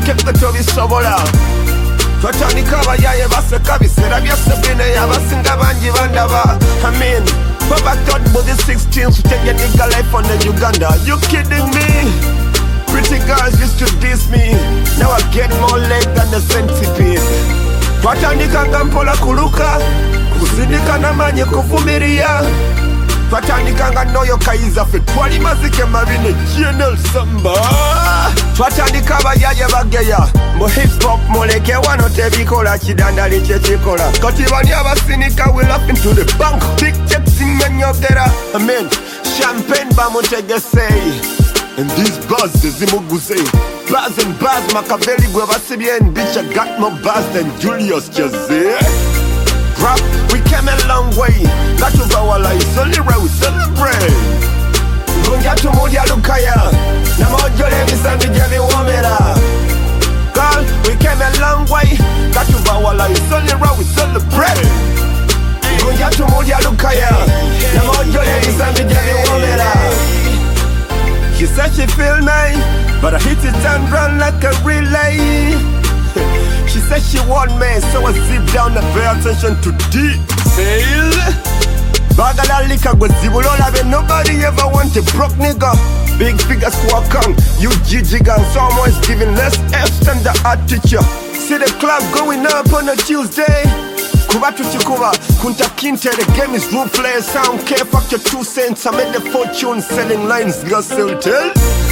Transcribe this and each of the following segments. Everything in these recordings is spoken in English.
kebwe tobisobola twatandika abayaye baseka biseera byaffe bine abasinga bangi bandaba go back to the 16th to take a nigga life on the Uganda. You kidding me? Pretty girls used to diss me. Now I get more leg than the centipede. Twatandika ngampola kuluka kusindika namanye kuvumiria twatandika nga noyo kayiza fe twali mazike mabine General Samba twatandika abayaye bageya mu hip hop muleke wano tebikola kidandali kyekikola kati bani abasinika we laugh into the bank big checks nyonyogera amen champagne bamutegese and these bars zimuguse bars and bars Machiavelli gwe basibye and bitch I got more bars than Julius Caesar. Rap, we came a long way. Got to our lives, only right we celebrate. Gunja to Modia Lukaya. Namojole Misandi Javi Womera. Girl, we came a long way. Got to our lives, only right we celebrate. Gunja to Modia Lukaya. Namojole Misandi Javi Womera. She said she feel nice, but I hit it and run like a relay. She said she want me, so I zip down and pay attention to detail. Bagala lika go zibulola but nobody ever want a broke nigga. Big figure squawk on, you jijigan. Someone is giving less F's than the art teacher. See the club going up on a Tuesday. Kuba tuchikuba, kunta kinte, the game is ruthless. I don't care, fuck your 2 cents. I made the fortune selling lines, girls still tell.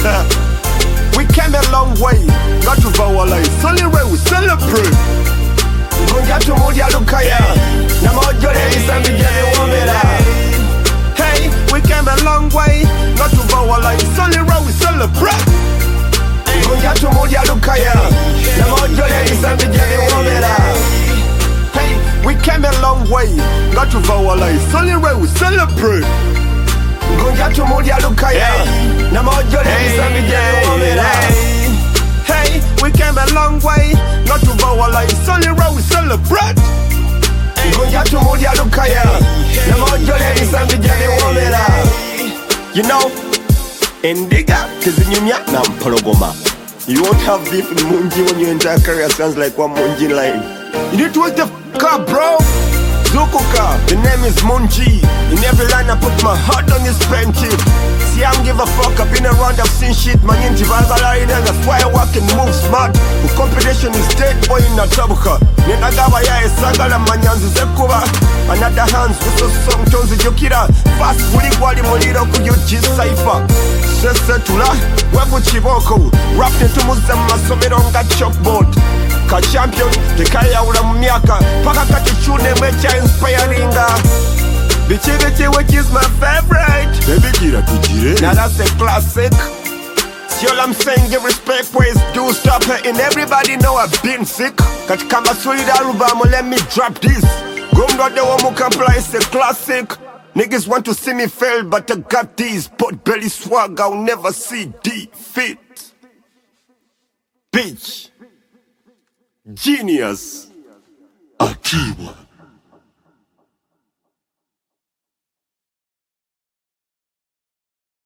We came a long way, got to our lives, only way we celebrate. Gunja to Modia Lukaya, Namojole Isami Jali Womera. Hey, we came a long way, got to our lives, only way we celebrate. Gunja to Modia Lukaya, Namojole Isami Jali Womera. Hey, we came a long way, got to our lives, only way we celebrate. Gunja to Modia Lukaya, Namojole Isami Jali Womera. Hey, we came a long way, not to our lives, only way we celebrate. Gunja to Modia Lukaya, Namojole Isami Jali Womera. You know, Indiga, Kizinyumya, Nampologoma. You won't have beef with Munji when your entire career sounds like one Munji line. You need to wake the f*** up, bro. Zukuka, the name is Munji. In every line I put my heart on this penchant. See, I don't give a fuck, I've been around, I've seen shit. My ninja Valgalarina, that's why I work and move smart. The competition is dead, boy in a trabuka. Nenagawa ya esagala manyanzi zekuba. Another hands with the song tones jokira. Fast wuli wali moliro kuyoji cipher. Sese tula, webu chiboko. Rapped into Muslim masomero nga chalkboard. Ka champion, tekaya ula myaka. Paka katichune mecha inspiringa. Bichi which is my favorite. Baby gira tujire. Now that's a classic. See all I'm saying, give respect where it's due. Stop hating, everybody know I've been sick. Katika maswali alubamu, let me drop this. Gumdo de womu kampla, it's a classic. Niggas want to see me fail, but I got these pot belly swag, I'll never see defeat. Bitch. Genius. Akiwa.